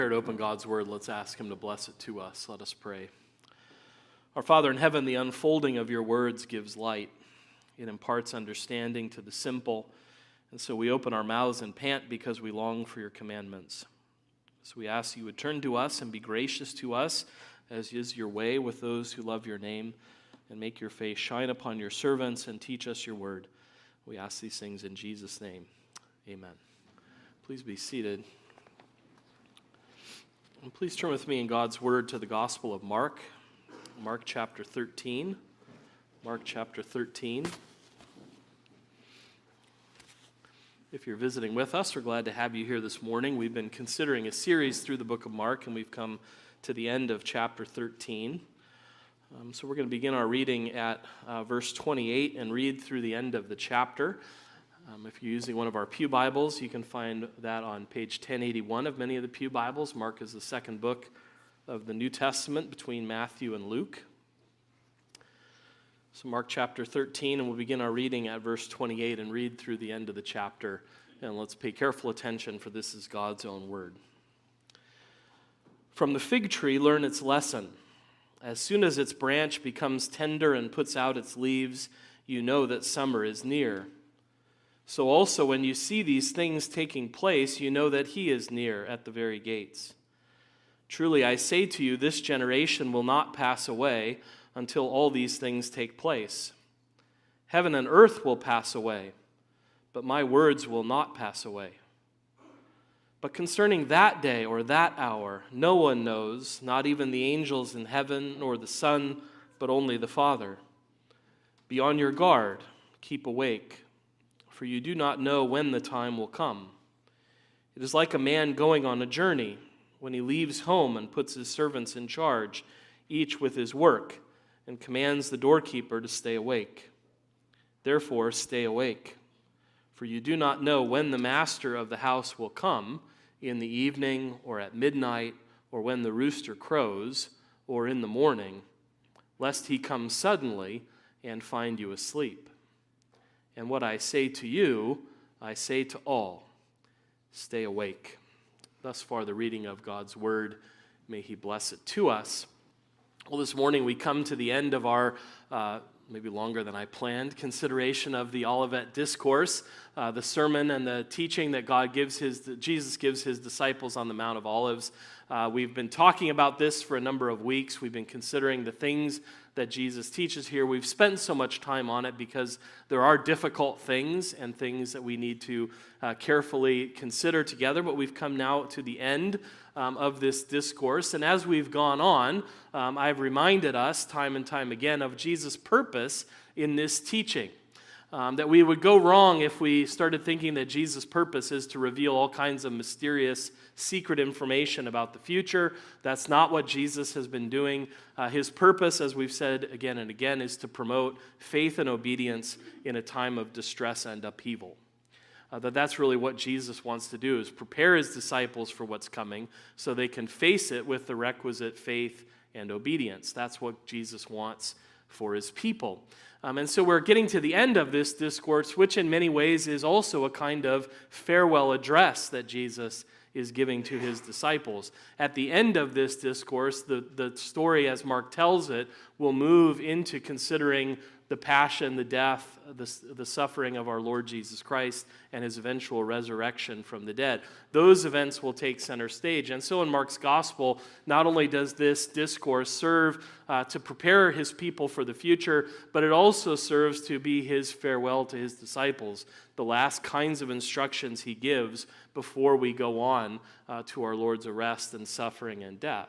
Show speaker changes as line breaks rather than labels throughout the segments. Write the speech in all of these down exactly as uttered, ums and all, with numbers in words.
To open God's word, let's ask him to bless it to us. Let us pray. Our Father in heaven, the unfolding of your words gives light. It imparts understanding to the simple, and so we open our mouths and pant because we long for your commandments. So we ask you would turn to us and be gracious to us, as is your way with those who love your name, and make your face shine upon your servants and teach us your word. We ask these things in Jesus' name. Amen. Please be seated. And please turn with me in God's word to the Gospel of Mark, Mark chapter thirteen. Mark chapter thirteen. If you're visiting with us, we're glad to have you here this morning. We've been considering a series through the book of Mark, and we've come to the end of chapter thirteen. Um, so we're going to begin our reading at uh, verse twenty-eight and read through the end of the chapter. Um, if you're using one of our Pew Bibles, you can find that on page ten eighty-one of many of the Pew Bibles. Mark is the second book of the New Testament between Matthew and Luke. So Mark chapter thirteen, and we'll begin our reading at verse twenty-eight and read through the end of the chapter. And let's pay careful attention, for this is God's own word. From the fig tree learn its lesson. As soon as its branch becomes tender and puts out its leaves, you know that summer is near. So also when you see these things taking place, you know that he is near at the very gates. Truly I say to you, this generation will not pass away until all these things take place. Heaven and earth will pass away, but my words will not pass away. But concerning that day or that hour, no one knows, not even the angels in heaven nor the Son, but only the Father. Be on your guard, keep awake, for you do not know when the time will come. It is like a man going on a journey, when he leaves home and puts his servants in charge, each with his work, and commands the doorkeeper to stay awake. Therefore, stay awake, for you do not know when the master of the house will come, in the evening, or at midnight, or when the rooster crows, or in the morning, lest he come suddenly and find you asleep. And what I say to you, I say to all, stay awake. Thus far, the reading of God's word. May he bless it to us. Well, this morning we come to the end of our, uh, maybe longer than I planned, consideration of the Olivet Discourse, uh, the sermon and the teaching that God gives his, that Jesus gives his disciples on the Mount of Olives. Uh, we've been talking about this for a number of weeks. We've been considering the things that Jesus teaches here. We've spent so much time on it because there are difficult things and things that we need to uh, carefully consider together, but we've come now to the end um, of this discourse, and as we've gone on, um, I've reminded us time and time again of Jesus' purpose in this teaching. Um, that we would go wrong if we started thinking that Jesus' purpose is to reveal all kinds of mysterious, secret information about the future. That's not what Jesus has been doing. Uh, his purpose, as we've said again and again, is to promote faith and obedience in a time of distress and upheaval. Uh, that that's really what Jesus wants to do, is prepare his disciples for what's coming so they can face it with the requisite faith and obedience. That's what Jesus wants for his people. Um, and so we're getting to the end of this discourse, which in many ways is also a kind of farewell address that Jesus is giving to his disciples. At the end of this discourse, the, the story as Mark tells it will move into considering the passion, the death, the, the suffering of our Lord Jesus Christ, and his eventual resurrection from the dead. Those events will take center stage. And so in Mark's gospel, not only does this discourse serve uh, to prepare his people for the future, but it also serves to be his farewell to his disciples, the last kinds of instructions he gives before we go on uh, to our Lord's arrest and suffering and death.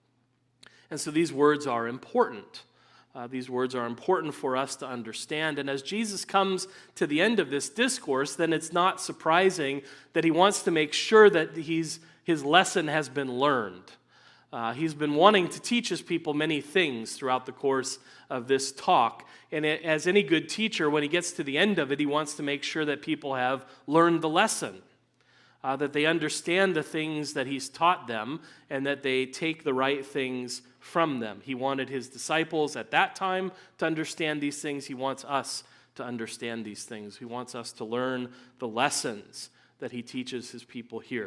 And so these words are important. Uh, these words are important for us to understand. And as Jesus comes to the end of this discourse, then it's not surprising that he wants to make sure that he's, his lesson has been learned. Uh, he's been wanting to teach his people many things throughout the course of this talk. And it, as any good teacher, when he gets to the end of it, he wants to make sure that people have learned the lesson. Uh, that they understand the things that he's taught them and that they take the right things from them. He wanted his disciples at that time to understand these things. He wants us to understand these things. He wants us to learn the lessons that he teaches his people here.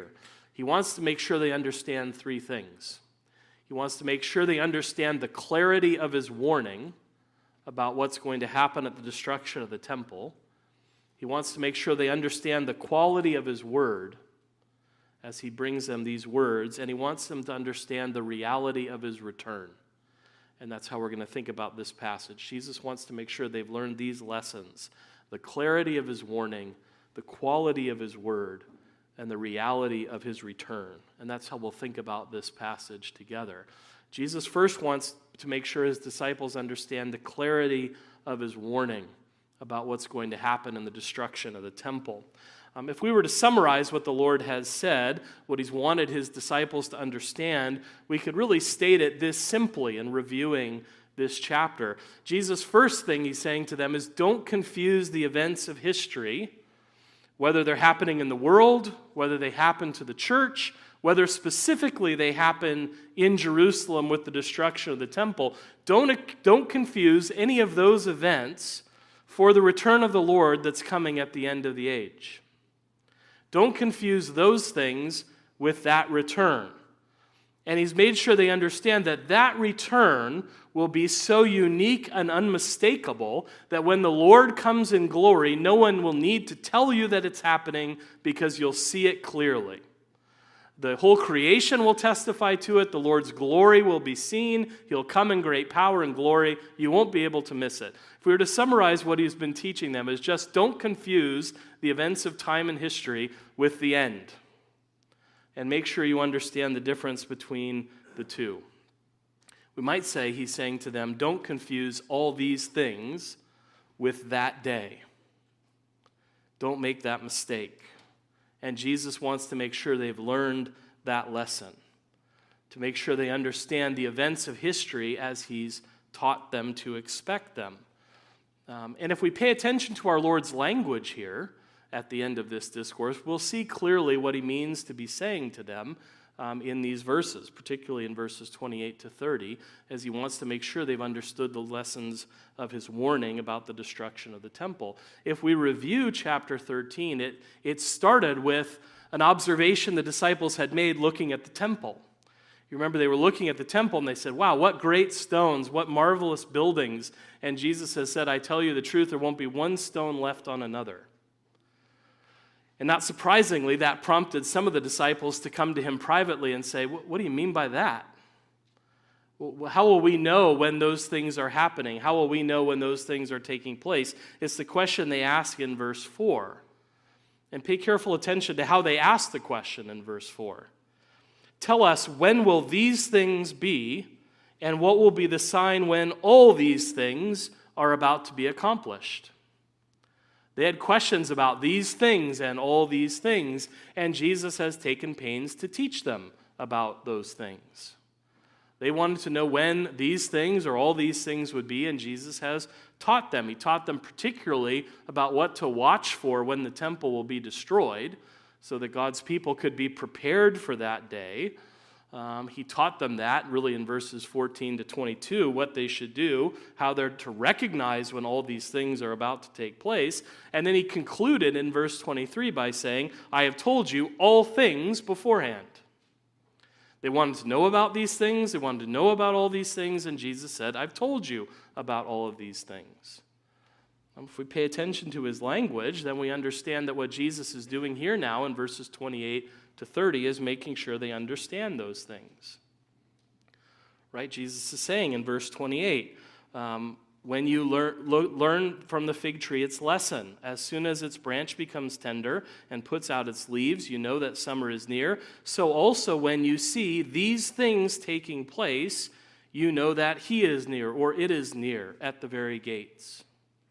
He wants to make sure they understand three things. He wants to make sure they understand the clarity of his warning about what's going to happen at the destruction of the temple. He wants to make sure they understand the quality of his word as he brings them these words, and he wants them to understand the reality of his return. And that's how we're going to think about this passage. Jesus wants to make sure they've learned these lessons: the clarity of his warning, the quality of his word, and the reality of his return. And that's how we'll think about this passage together. Jesus first wants to make sure his disciples understand the clarity of his warning about what's going to happen in the destruction of the temple. Um, if we were to summarize what the Lord has said, what he's wanted his disciples to understand, we could really state it this simply in reviewing this chapter. Jesus' first thing he's saying to them is, don't confuse the events of history, whether they're happening in the world, whether they happen to the church, whether specifically they happen in Jerusalem with the destruction of the temple. Don't, don't confuse any of those events for the return of the Lord that's coming at the end of the age. Don't confuse those things with that return. And he's made sure they understand that that return will be so unique and unmistakable that when the Lord comes in glory, no one will need to tell you that it's happening because you'll see it clearly. The whole creation will testify to it. The Lord's glory will be seen. He'll come in great power and glory. You won't be able to miss it. If we were to summarize what he's been teaching them, is just don't confuse the events of time and history with the end. And make sure you understand the difference between the two. We might say he's saying to them, don't confuse all these things with that day. Don't make that mistake. And Jesus wants to make sure they've learned that lesson, to make sure they understand the events of history as he's taught them to expect them. Um, and if we pay attention to our Lord's language here at the end of this discourse, we'll see clearly what he means to be saying to them um, in these verses, particularly in verses twenty-eight to thirty, as he wants to make sure they've understood the lessons of his warning about the destruction of the temple. If we review chapter thirteen, it, it started with an observation the disciples had made looking at the temple. You remember they were looking at the temple and they said, wow, what great stones, what marvelous buildings. And Jesus has said, I tell you the truth, there won't be one stone left on another. And not surprisingly, that prompted some of the disciples to come to him privately and say, what do you mean by that? How will we know when those things are happening? How will we know when those things are taking place? It's the question they ask in verse four. And pay careful attention to how they ask the question in verse four. Tell us, when will these things be, and what will be the sign when all these things are about to be accomplished? They had questions about these things and all these things, and Jesus has taken pains to teach them about those things. They wanted to know when these things or all these things would be, and Jesus has taught them. He taught them particularly about what to watch for when the temple will be destroyed, so that God's people could be prepared for that day. Um, he taught them that really in verses fourteen to twenty-two, what they should do, how they're to recognize when all these things are about to take place. And then he concluded in verse twenty-three by saying, I have told you all things beforehand. They wanted to know about these things. They wanted to know about all these things. And Jesus said, I've told you about all of these things. If we pay attention to his language, then we understand that what Jesus is doing here now in verses twenty-eight to thirty is making sure they understand those things. Right? Jesus is saying in verse twenty-eight, um, when you learn, lo- learn from the fig tree its lesson, as soon as its branch becomes tender and puts out its leaves, you know that summer is near. So also when you see these things taking place, you know that he is near, or it is near at the very gates.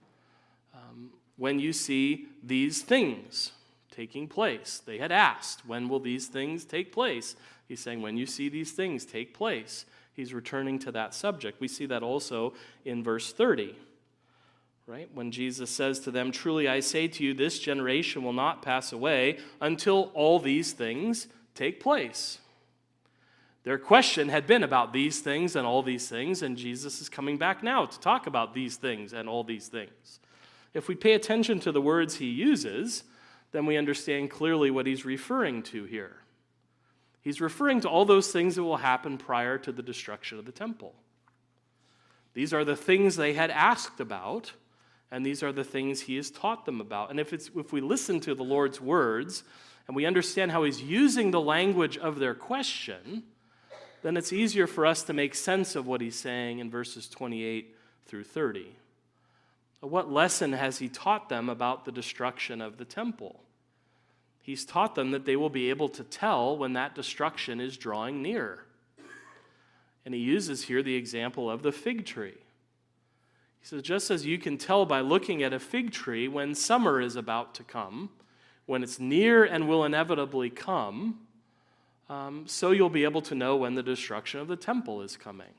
When you see these things taking place. They had asked, when will these things take place? He's saying, when you see these things take place. He's returning to that subject. We see that also in verse thirty, right? When Jesus says to them, truly I say to you, this generation will not pass away until all these things take place. Their question had been about these things and all these things, and Jesus is coming back now to talk about these things and all these things. If we pay attention to the words he uses, then we understand clearly what he's referring to here. He's referring to all those things that will happen prior to the destruction of the temple. These are the things they had asked about, and these are the things he has taught them about. And if it's if we listen to the Lord's words and we understand how he's using the language of their question, then it's easier for us to make sense of what he's saying in verses twenty-eight through thirty. What lesson has he taught them about the destruction of the temple? He's taught them that they will be able to tell when that destruction is drawing near. And he uses here the example of the fig tree. He says, just as you can tell by looking at a fig tree when summer is about to come, when it's near and will inevitably come, um, so you'll be able to know when the destruction of the temple is coming.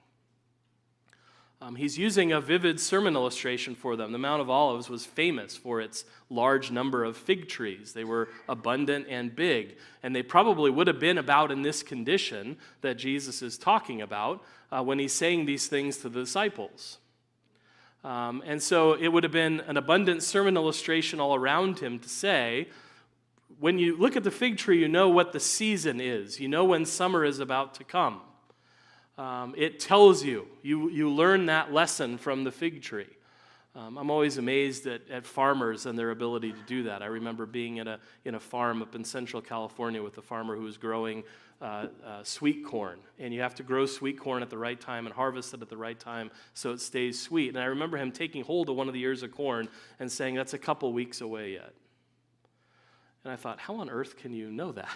Um, he's using a vivid sermon illustration for them. The Mount of Olives was famous for its large number of fig trees. They were abundant and big, and they probably would have been about in this condition that Jesus is talking about uh, when he's saying these things to the disciples. Um, and so it would have been an abundant sermon illustration all around him to say, when you look at the fig tree, you know what the season is. You know when summer is about to come. Um, it tells you. you. You learn that lesson from the fig tree. Um, I'm always amazed at, at farmers and their ability to do that. I remember being in a, in a farm up in Central California with a farmer who was growing uh, uh, sweet corn. And you have to grow sweet corn at the right time and harvest it at the right time so it stays sweet. And I remember him taking hold of one of the ears of corn and saying, that's a couple weeks away yet. And I thought, how on earth can you know that?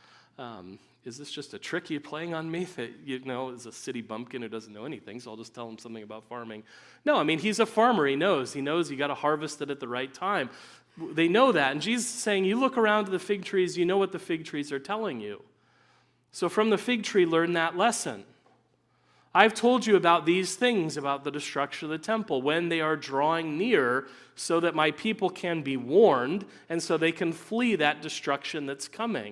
Um, Is this just a trick you're playing on me that, you know, is a city bumpkin who doesn't know anything, so I'll just tell him something about farming? No, I mean, he's a farmer. He knows. He knows you got to harvest it at the right time. They know that. And Jesus is saying, you look around to the fig trees, you know what the fig trees are telling you. So from the fig tree, learn that lesson. I've told you about these things, about the destruction of the temple, when they are drawing near, so that my people can be warned, and so they can flee that destruction that's coming.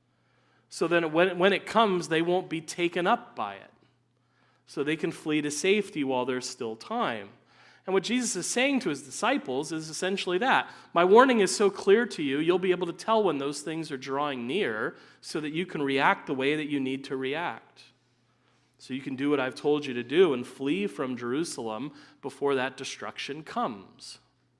So then when, when it comes, they won't be taken up by it. So they can flee to safety while there's still time. And what Jesus is saying to his disciples is essentially that. My warning is so clear to you, you'll be able to tell when those things are drawing near so that you can react the way that you need to react. So you can do what I've told you to do and flee from Jerusalem before that destruction comes.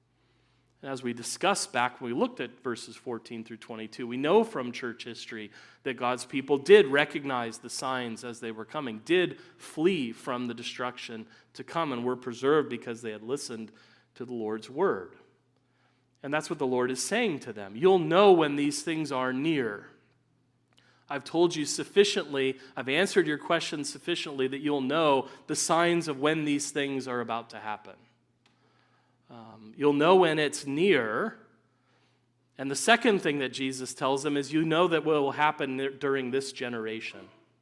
And as we discussed back when we looked at verses fourteen through twenty-two, we know from church history that God's people did recognize the signs as they were coming, did flee from the destruction to come, and were preserved because they had listened to the Lord's word. And that's what the Lord is saying to them. You'll know when these things are near. I've told you sufficiently, I've answered your questions sufficiently that you'll know the signs of when these things are about to happen. Um, you'll know when it's near. And the second thing that Jesus tells them is you know that what will happen during this generation.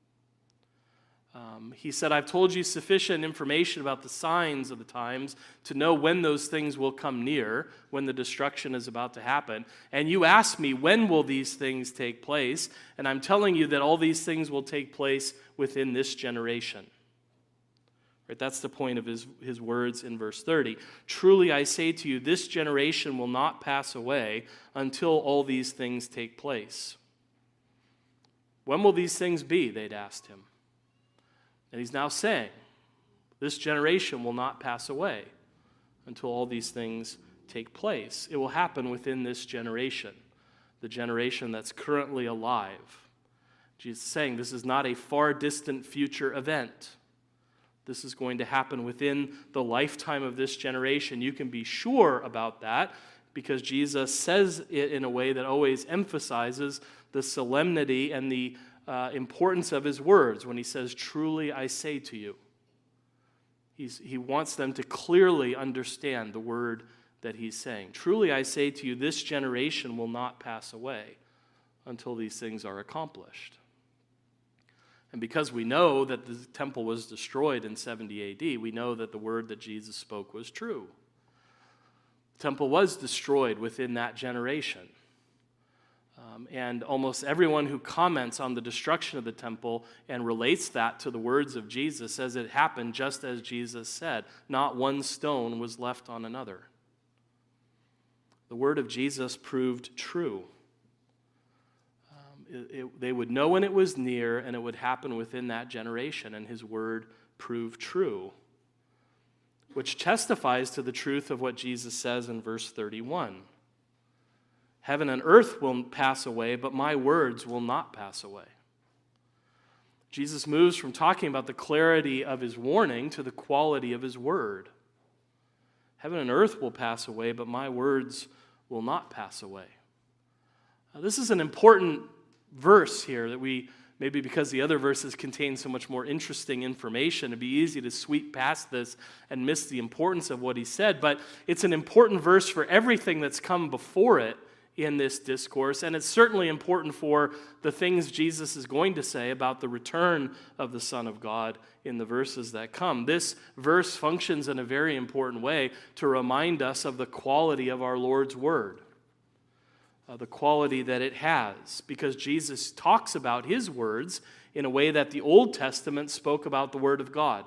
Um, he said, I've told you sufficient information about the signs of the times to know when those things will come near, when the destruction is about to happen. And you ask me, when will these things take place? And I'm telling you that all these things will take place within this generation. Right, that's the point of his, his words in verse thirty. Truly I say to you, this generation will not pass away until all these things take place. When will these things be? They'd asked him. And he's now saying, this generation will not pass away until all these things take place. It will happen within this generation, the generation that's currently alive. Jesus is saying this is not a far distant future event. This is going to happen within the lifetime of this generation. You can be sure about that because Jesus says it in a way that always emphasizes the solemnity and the uh, importance of his words when he says, truly I say to you. He's, he wants them to clearly understand the word that he's saying. Truly I say to you, this generation will not pass away until these things are accomplished. And because we know that the temple was destroyed in seventy A D, we know that the word that Jesus spoke was true. The temple was destroyed within that generation. Um, and almost everyone who comments on the destruction of the temple and relates that to the words of Jesus says it happened just as Jesus said. Not one stone was left on another. The word of Jesus proved true. It, it, they would know when it was near, and it would happen within that generation, and his word proved true, which testifies to the truth of what Jesus says in verse thirty-one. Heaven and earth will pass away, but my words will not pass away. Jesus moves from talking about the clarity of his warning to the quality of his word. Heaven and earth will pass away, but my words will not pass away. Now, this is an important verse here that we, maybe because the other verses contain so much more interesting information, it'd be easy to sweep past this and miss the importance of what he said, but it's an important verse for everything that's come before it in this discourse, and it's certainly important for the things Jesus is going to say about the return of the Son of God in the verses that come. This verse functions in a very important way to remind us of the quality of our Lord's word, uh, the quality that it has, because Jesus talks about his words in a way that the Old Testament spoke about the word of God.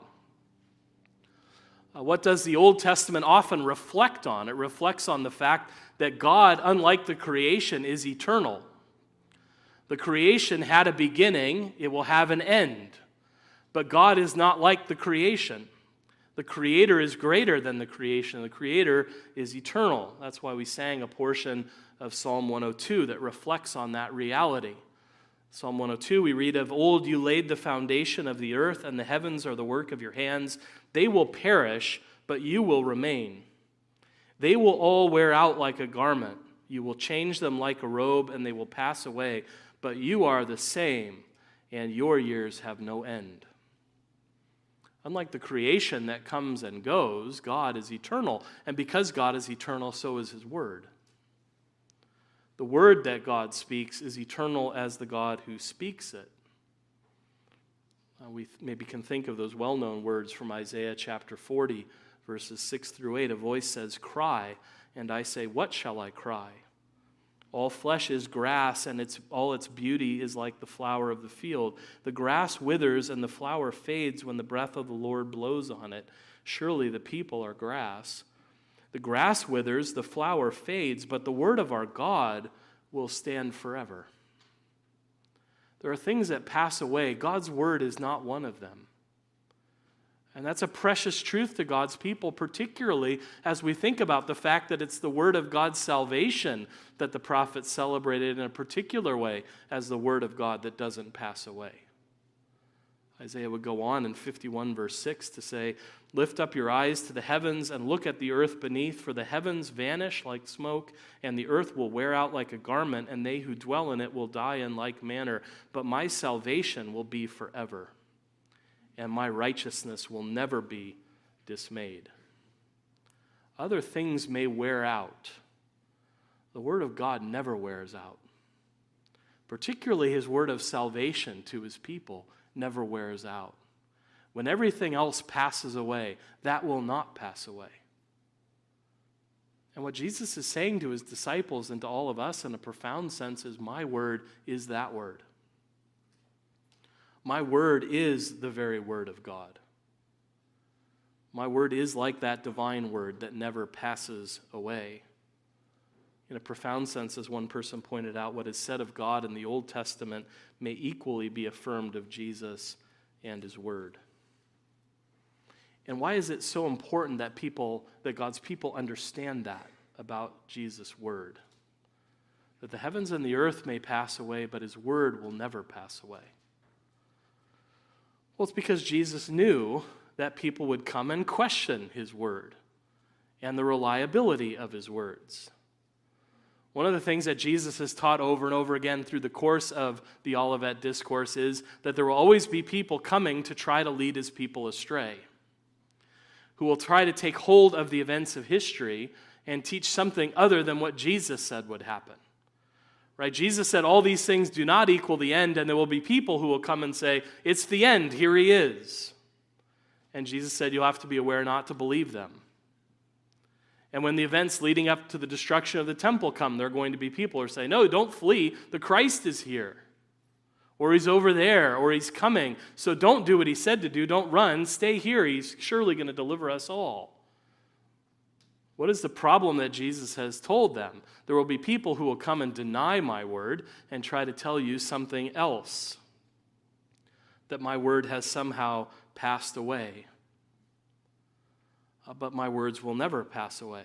Uh, what does the Old Testament often reflect on? It reflects on the fact that God, unlike the creation, is eternal. The creation had a beginning, it will have an end. But God is not like the creation. The Creator is greater than the creation. The Creator is eternal. That's why we sang a portion of Psalm one oh two that reflects on that reality. Psalm one oh two, we read, "Of old you laid the foundation of the earth, and the heavens are the work of your hands. They will perish, but you will remain. They will all wear out like a garment. You will change them like a robe, and they will pass away. But you are the same, and your years have no end." Unlike the creation that comes and goes, God is eternal. And because God is eternal, so is his word. The word that God speaks is eternal as the God who speaks it. Uh, we maybe can think of those well-known words from Isaiah chapter forty, verses six through eight. A voice says, "Cry," and I say, "What shall I cry?" All flesh is grass, and its, all its beauty is like the flower of the field. The grass withers and the flower fades when the breath of the Lord blows on it. Surely the people are grass. The grass withers, the flower fades, but the word of our God will stand forever. There are things that pass away. God's word is not one of them. And that's a precious truth to God's people, particularly as we think about the fact that it's the word of God's salvation that the prophets celebrated in a particular way as the word of God that doesn't pass away. Isaiah would go on in fifty-one verse six to say, "Lift up your eyes to the heavens and look at the earth beneath, for the heavens vanish like smoke, and the earth will wear out like a garment, and they who dwell in it will die in like manner. But my salvation will be forever, and my righteousness will never be dismayed." Other things may wear out. The word of God never wears out. Particularly his word of salvation to his people never wears out. When everything else passes away, that will not pass away. And what Jesus is saying to his disciples and to all of us in a profound sense is, my word is that word. My word is the very word of God. My word is like that divine word that never passes away. In a profound sense, as one person pointed out, what is said of God in the Old Testament may equally be affirmed of Jesus and his word. And why is it so important that people, that God's people understand that about Jesus' word? That the heavens and the earth may pass away, but his word will never pass away. Well, it's because Jesus knew that people would come and question his word and the reliability of his words. One of the things that Jesus has taught over and over again through the course of the Olivet Discourse is that there will always be people coming to try to lead his people astray, who will try to take hold of the events of history and teach something other than what Jesus said would happen. Right? Jesus said all these things do not equal the end, and there will be people who will come and say, it's the end, here he is. And Jesus said you'll have to be aware not to believe them. And when the events leading up to the destruction of the temple come, there are going to be people who are saying, no, don't flee, the Christ is here. Or he's over there, or he's coming. So don't do what he said to do, don't run, stay here, he's surely going to deliver us all. What is the problem that Jesus has told them? There will be people who will come and deny my word and try to tell you something else, that my word has somehow passed away. Uh, but my words will never pass away.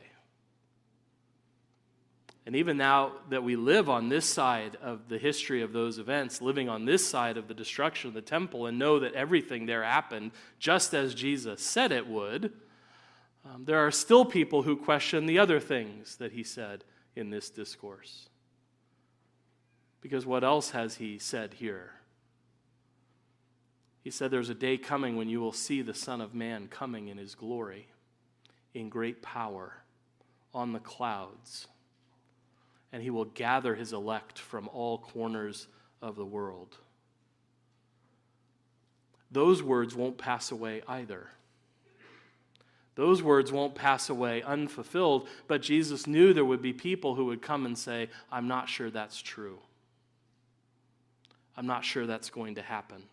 And even now that we live on this side of the history of those events, living on this side of the destruction of the temple, and know that everything there happened just as Jesus said it would, um, there are still people who question the other things that he said in this discourse. Because what else has he said here? He said there's a day coming when you will see the Son of Man coming in his glory, in great power, on the clouds. And he will gather his elect from all corners of the world. Those words won't pass away either. Those words won't pass away unfulfilled, but Jesus knew there would be people who would come and say, I'm not sure that's true. I'm not sure that's going to happen.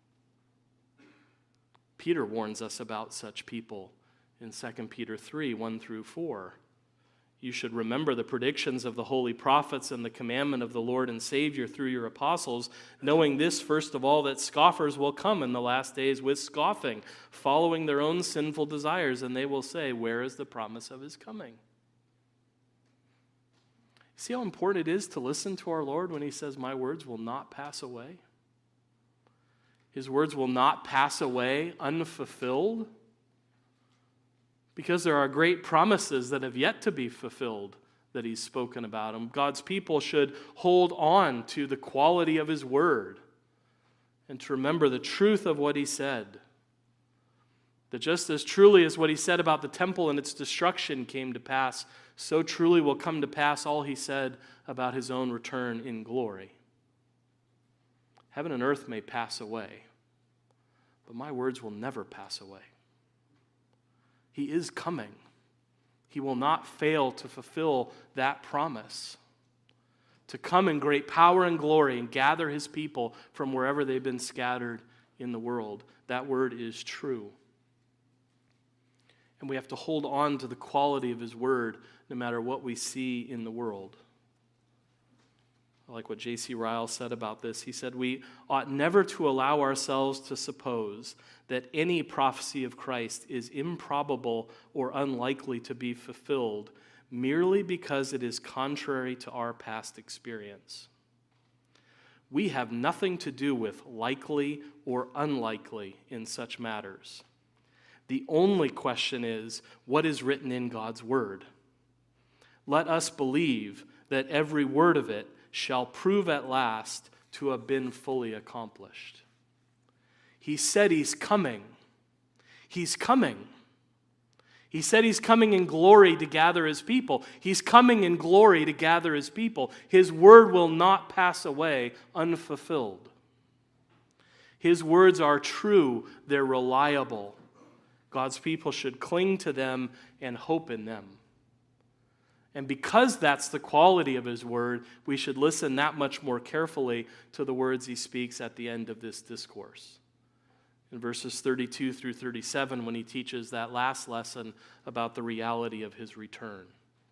Peter warns us about such people in Second Peter three, one through four. You should remember the predictions of the holy prophets and the commandment of the Lord and Savior through your apostles, knowing this, first of all, that scoffers will come in the last days with scoffing, following their own sinful desires, and they will say, where is the promise of his coming? See how important it is to listen to our Lord when he says, my words will not pass away? His words will not pass away unfulfilled? Because there are great promises that have yet to be fulfilled that he's spoken about. And God's people should hold on to the quality of his word and to remember the truth of what he said. That just as truly as what he said about the temple and its destruction came to pass, so truly will come to pass all he said about his own return in glory. Heaven and earth may pass away, but my words will never pass away. He is coming. He will not fail to fulfill that promise, to come in great power and glory and gather his people from wherever they've been scattered in the world. That word is true. And we have to hold on to the quality of his word no matter what we see in the world. I like what J C Ryle said about this. He said, we ought never to allow ourselves to suppose that any prophecy of Christ is improbable or unlikely to be fulfilled merely because it is contrary to our past experience. We have nothing to do with likely or unlikely in such matters. The only question is, what is written in God's word? Let us believe that every word of it shall prove at last to have been fully accomplished. He said he's coming. He's coming. He said he's coming in glory to gather his people. He's coming in glory to gather his people. His word will not pass away unfulfilled. His words are true. They're reliable. God's people should cling to them and hope in them. And because that's the quality of his word, we should listen that much more carefully to the words he speaks at the end of this discourse. In verses thirty-two through thirty-seven, when he teaches that last lesson about the reality of his return.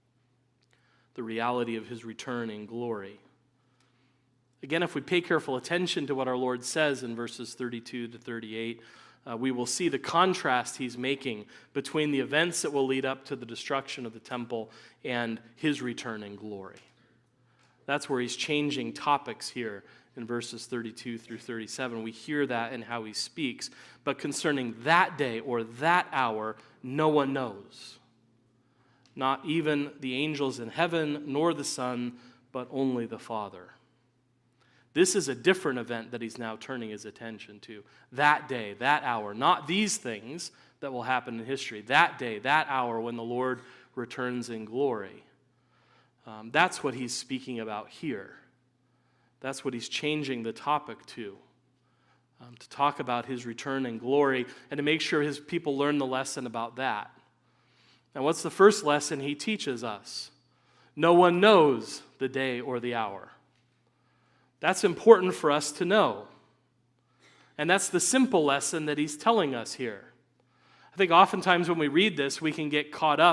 The reality of his return in glory. Again, if we pay careful attention to what our Lord says in verses thirty-two to thirty-eight, Uh, we will see the contrast he's making between the events that will lead up to the destruction of the temple and his return in glory. That's where he's changing topics here in verses thirty-two through thirty-seven. We hear that in how he speaks. But concerning that day or that hour, no one knows. Not even the angels in heaven, nor the Son, but only the Father. This is a different event that he's now turning his attention to. That day, that hour, not these things that will happen in history. That day, that hour when the Lord returns in glory. Um, that's what he's speaking about here. That's what he's changing the topic to. Um, to talk about his return in glory and to make sure his people learn the lesson about that. Now, what's the first lesson he teaches us? No one knows the day or the hour. That's important for us to know. And that's the simple lesson that he's telling us here. I think oftentimes when we read this, we can get caught up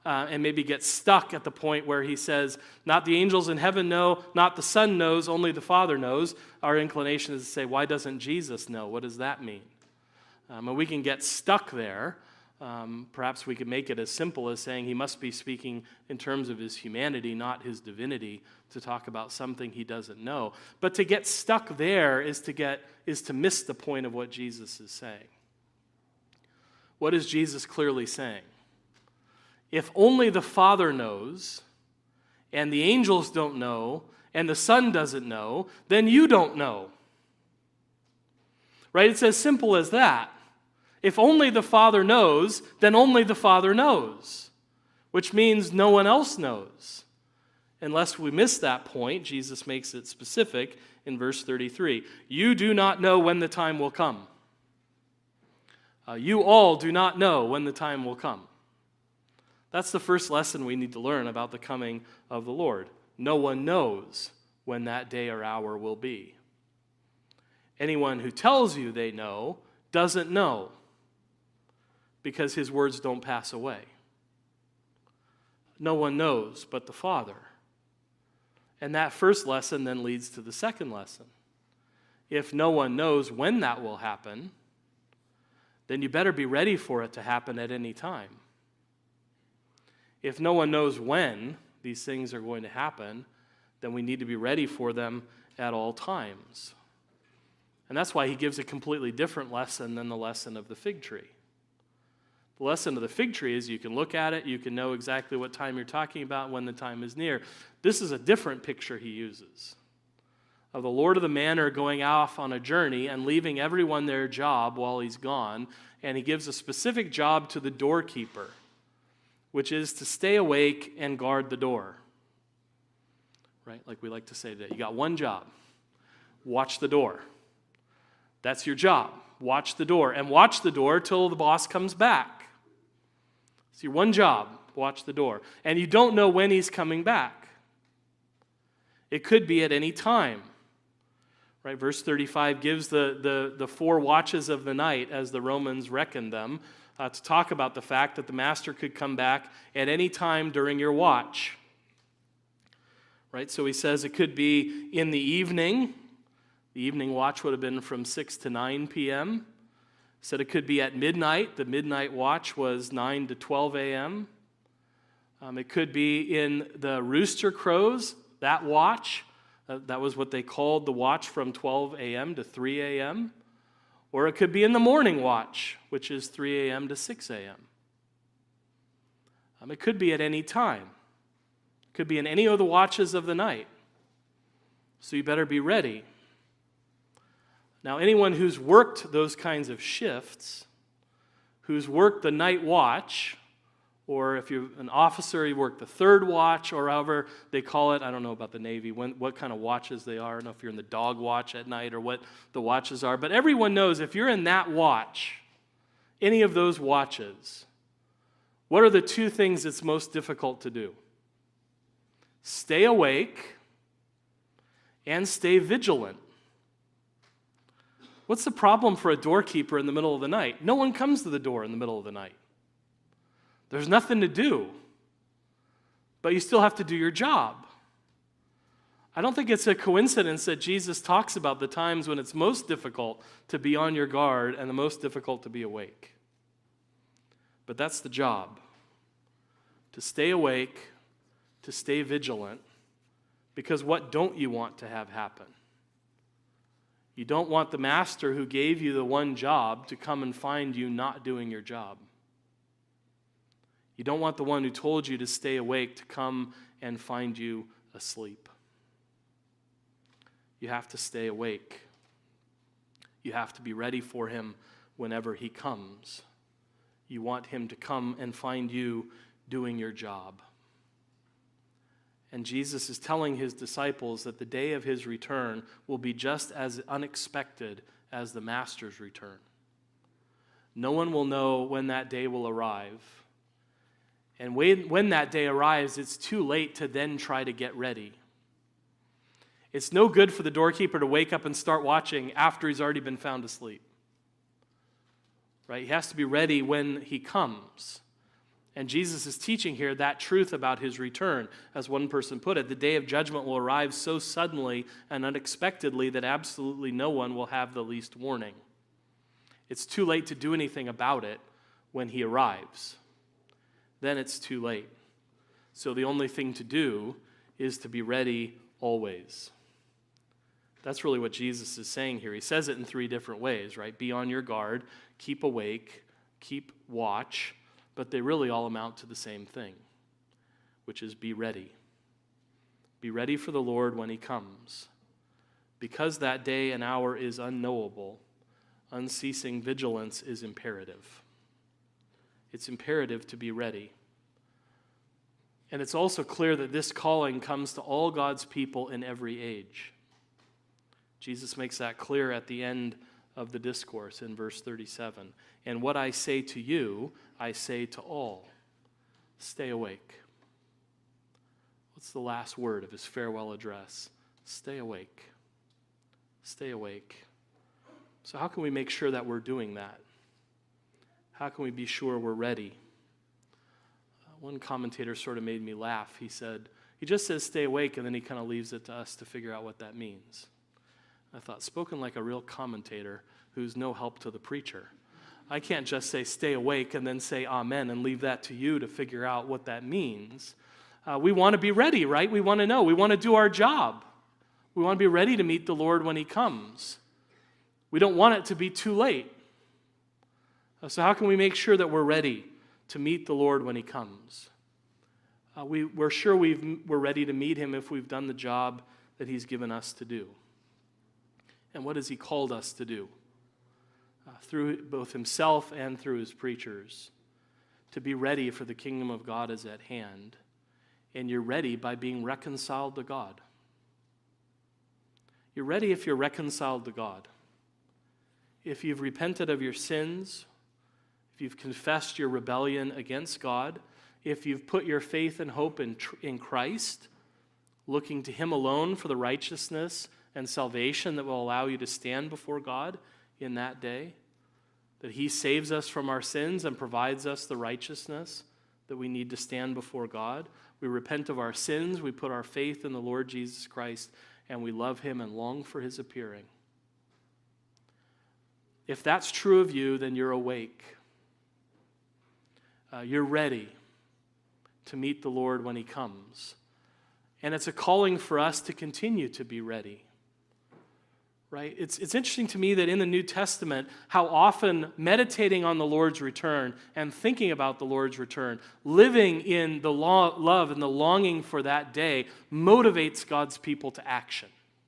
uh, and maybe get stuck at the point where he says, not the angels in heaven know, not the Son knows, only the Father knows, our inclination is to say, why doesn't Jesus know? What does that mean? Um, and we can get stuck there. Um, perhaps we could make it as simple as saying he must be speaking in terms of his humanity, not his divinity, to talk about something he doesn't know. But to get stuck there is to get is to miss the point of what Jesus is saying. What is Jesus clearly saying? If only the Father knows, and the angels don't know, and the Son doesn't know, then you don't know. Right? It's as simple as that. If only the Father knows, then only the Father knows, which means no one else knows. Unless we miss that point, Jesus makes it specific in verse thirty-three. You do not know when the time will come. Uh, you all do not know when the time will come. That's the first lesson we need to learn about the coming of the Lord. No one knows when that day or hour will be. Anyone who tells you they know doesn't know, because his words don't pass away. No one knows but the Father. And that first lesson then leads to the second lesson. If no one knows when that will happen, then you better be ready for it to happen at any time. If no one knows when these things are going to happen, then we need to be ready for them at all times. And that's why he gives a completely different lesson than the lesson of the fig tree. The lesson of the fig tree is you can look at it, you can know exactly what time you're talking about when the time is near. This is a different picture he uses of the Lord of the manor going off on a journey and leaving everyone their job while he's gone, and he gives a specific job to the doorkeeper, which is to stay awake and guard the door. Right? Like we like to say today, you got one job. Watch the door. That's your job. Watch the door. And watch the door till the boss comes back. It's your one job. Watch the door. And you don't know when he's coming back. It could be at any time. Right? Verse thirty-five gives the, the, the four watches of the night, as the Romans reckoned them, uh, to talk about the fact that the master could come back at any time during your watch. Right? So he says it could be in the evening. The evening watch would have been from six to nine p.m. Said it could be at midnight. The midnight watch was nine to twelve a.m. Um, it could be in the rooster crows, that watch. Uh, that was what they called the watch from twelve a.m. to three a.m. Or it could be in the morning watch, which is three a.m. to six a.m. Um, it could be at any time. It could be in any of the watches of the night. So you better be ready. Now, anyone who's worked those kinds of shifts, who's worked the night watch, or if you're an officer, you work the third watch, or however they call it. I don't know about the Navy, when, what kind of watches they are. I don't know if you're in the dog watch at night or what the watches are. But everyone knows if you're in that watch, any of those watches, what are the two things that's most difficult to do? Stay awake and stay vigilant. What's the problem for a doorkeeper in the middle of the night? No one comes to the door in the middle of the night. There's nothing to do. But you still have to do your job. I don't think it's a coincidence that Jesus talks about the times when it's most difficult to be on your guard and the most difficult to be awake. But that's the job. To stay awake, to stay vigilant, because what don't you want to have happen? You don't want the master who gave you the one job to come and find you not doing your job. You don't want the one who told you to stay awake to come and find you asleep. You have to stay awake. You have to be ready for him whenever he comes. You want him to come and find you doing your job. And Jesus is telling his disciples that the day of his return will be just as unexpected as the master's return. No one will know when that day will arrive. And when, when that day arrives, it's too late to then try to get ready. It's no good for the doorkeeper to wake up and start watching after he's already been found asleep. Right? He has to be ready when he comes. And Jesus is teaching here that truth about his return. As one person put it, the day of judgment will arrive so suddenly and unexpectedly that absolutely no one will have the least warning. It's too late to do anything about it when he arrives. Then it's too late. So the only thing to do is to be ready always. That's really what Jesus is saying here. He says it in three different ways, right? Be on your guard, keep awake, keep watch, but they really all amount to the same thing, which is be ready. Be ready for the Lord when he comes. Because that day and hour is unknowable, unceasing vigilance is imperative. It's imperative to be ready. And it's also clear that this calling comes to all God's people in every age. Jesus makes that clear at the end of the discourse in verse thirty-seven. And what I say to you, I say to all, stay awake. What's the last word of his farewell address? Stay awake. Stay awake. So how can we make sure that we're doing that? How can we be sure we're ready? Uh, one commentator sort of made me laugh. He said, he just says stay awake, and then he kind of leaves it to us to figure out what that means. I thought, spoken like a real commentator who's no help to the preacher. I can't just say stay awake and then say amen and leave that to you to figure out what that means. Uh, we want to be ready, right? We want to know. We want to do our job. We want to be ready to meet the Lord when he comes. We don't want it to be too late. Uh, so how can we make sure that we're ready to meet the Lord when he comes? Uh, we, we're sure we've, we're ready to meet him if we've done the job that he's given us to do. And what has he called us to do? Uh, through both himself and through his preachers, to be ready for the kingdom of God is at hand. And you're ready by being reconciled to God. You're ready if you're reconciled to God. If you've repented of your sins, if you've confessed your rebellion against God, if you've put your faith and hope in, in Christ, looking to him alone for the righteousness and salvation that will allow you to stand before God in that day, that he saves us from our sins and provides us the righteousness that we need to stand before God. We repent of our sins, we put our faith in the Lord Jesus Christ, and we love him and long for his appearing. If that's true of you, then you're awake. Uh, you're ready to meet the Lord when he comes. And it's a calling for us to continue to be ready. Right? It's, it's interesting to me that in the New Testament, how often meditating on the Lord's return and thinking about the Lord's return, living in the lo- love and the longing for that day, motivates God's people to action.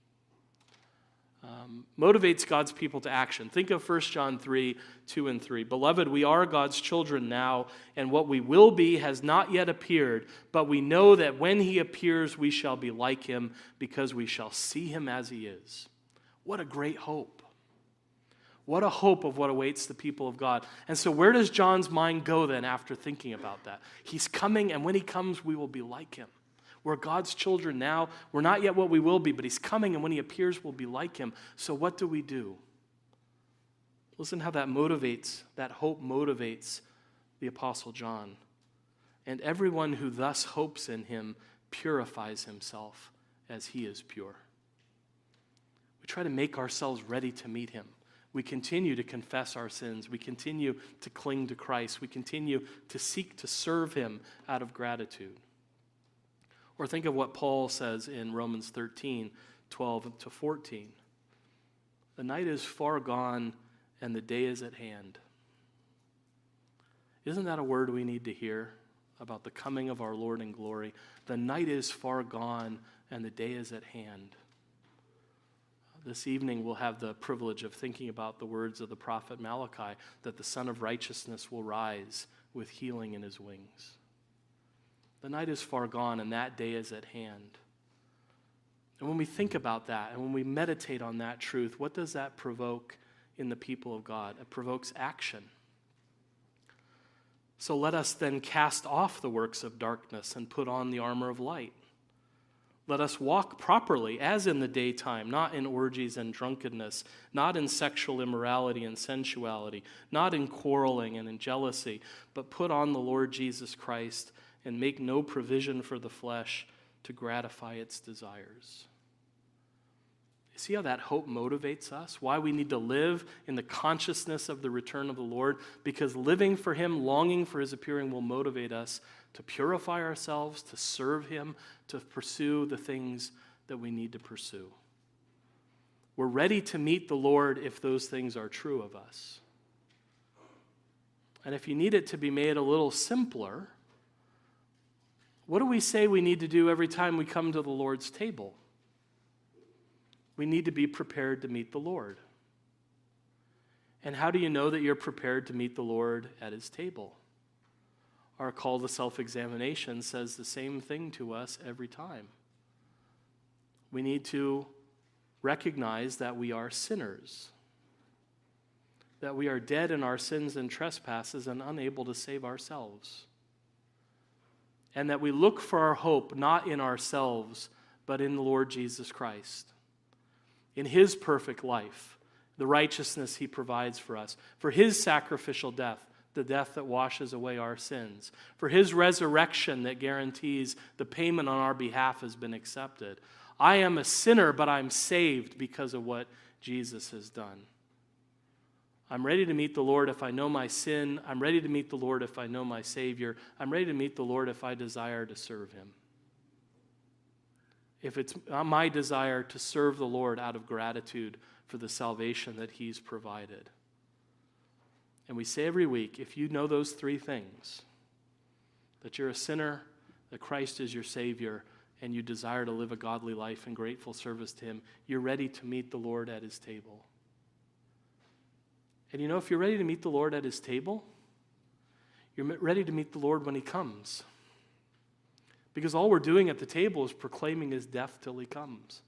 Um, motivates God's people to action. Think of First John three, two and three. Beloved, we are God's children now, and what we will be has not yet appeared, but we know that when he appears, we shall be like him, because we shall see him as he is. What a great hope. What a hope of what awaits the people of God. And so where does John's mind go then after thinking about that? He's coming, and when he comes, we will be like him. We're God's children now. We're not yet what we will be, but he's coming, and when he appears, we'll be like him. So what do we do? Listen how that motivates, that hope motivates the Apostle John. And everyone who thus hopes in him purifies himself as he is pure. We try to make ourselves ready to meet him. We continue to confess our sins. We continue to cling to Christ. We continue to seek to serve him out of gratitude. Or think of what Paul says in Romans thirteen, twelve to fourteen. The night is far gone and the day is at hand. Isn't that a word we need to hear about the coming of our Lord in glory? The night is far gone and the day is at hand. This evening we'll have the privilege of thinking about the words of the prophet Malachi, that the Son of Righteousness will rise with healing in his wings. The night is far gone and that day is at hand. And when we think about that and when we meditate on that truth, what does that provoke in the people of God? It provokes action. So let us then cast off the works of darkness and put on the armor of light. Let us walk properly, as in the daytime, not in orgies and drunkenness, not in sexual immorality and sensuality, not in quarreling and in jealousy, but put on the Lord Jesus Christ and make no provision for the flesh to gratify its desires. You see how that hope motivates us? Why we need to live in the consciousness of the return of the Lord? Because living for Him, longing for His appearing will motivate us to purify ourselves, to serve Him, to pursue the things that we need to pursue. We're ready to meet the Lord if those things are true of us. And if you need it to be made a little simpler, what do we say we need to do every time we come to the Lord's table? We need to be prepared to meet the Lord. And how do you know that you're prepared to meet the Lord at His table? Our call to self-examination says the same thing to us every time. We need to recognize that we are sinners, that we are dead in our sins and trespasses and unable to save ourselves, and that we look for our hope not in ourselves, but in the Lord Jesus Christ, in His perfect life, the righteousness He provides for us, for His sacrificial death, the death that washes away our sins, for His resurrection that guarantees the payment on our behalf has been accepted. I am a sinner, but I'm saved because of what Jesus has done. I'm ready to meet the Lord if I know my sin. I'm ready to meet the Lord if I know my Savior. I'm ready to meet the Lord if I desire to serve Him. If it's my desire to serve the Lord out of gratitude for the salvation that He's provided. And we say every week, if you know those three things, that you're a sinner, that Christ is your Savior, and you desire to live a godly life in grateful service to Him, you're ready to meet the Lord at His table. And you know, if you're ready to meet the Lord at His table, you're ready to meet the Lord when He comes. Because all we're doing at the table is proclaiming His death till He comes.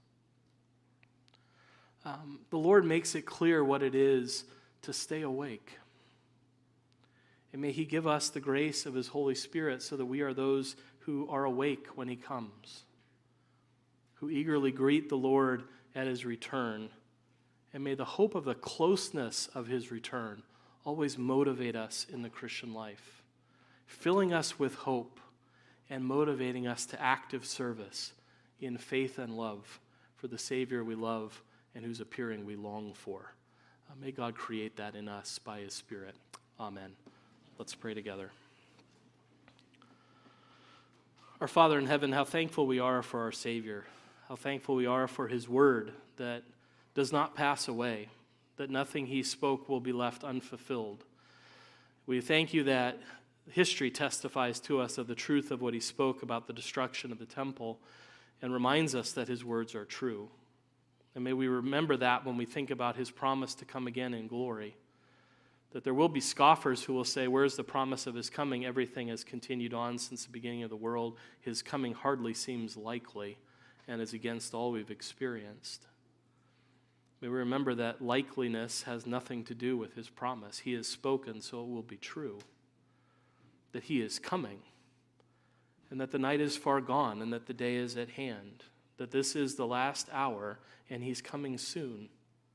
Um, the Lord makes it clear what it is to stay awake. And may He give us the grace of His Holy Spirit so that we are those who are awake when He comes, who eagerly greet the Lord at His return. And may the hope of the closeness of His return always motivate us in the Christian life, filling us with hope and motivating us to active service in faith and love for the Savior we love and whose appearing we long for. Uh, may God create that in us by His Spirit. Amen. Let's pray together. Our Father in heaven, how thankful we are for our Savior. How thankful we are for His word that does not pass away, that nothing He spoke will be left unfulfilled. We thank You that history testifies to us of the truth of what He spoke about the destruction of the temple and reminds us that His words are true. And may we remember that when we think about His promise to come again in glory. That there will be scoffers who will say, where's the promise of His coming? Everything has continued on since the beginning of the world. His coming hardly seems likely and is against all we've experienced. May we remember that likeliness has nothing to do with His promise. He has spoken, so it will be true. That He is coming, and that the night is far gone, and that the day is at hand. That this is the last hour, and He's coming soon.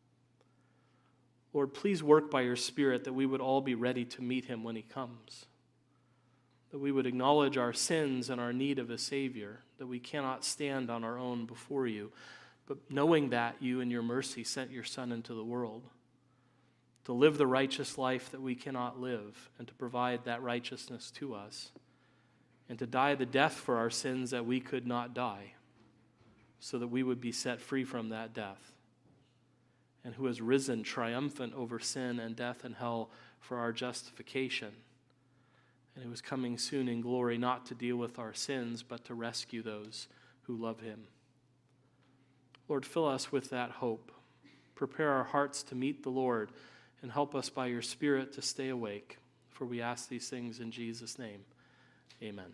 Lord, please work by Your Spirit that we would all be ready to meet Him when He comes. That we would acknowledge our sins and our need of a Savior, that we cannot stand on our own before You, but knowing that You in Your mercy sent Your Son into the world to live the righteous life that we cannot live and to provide that righteousness to us and to die the death for our sins that we could not die so that we would be set free from that death. And who has risen triumphant over sin and death and hell for our justification. And who is coming soon in glory not to deal with our sins, but to rescue those who love Him. Lord, fill us with that hope. Prepare our hearts to meet the Lord and help us by Your Spirit to stay awake. For we ask these things in Jesus' name. Amen.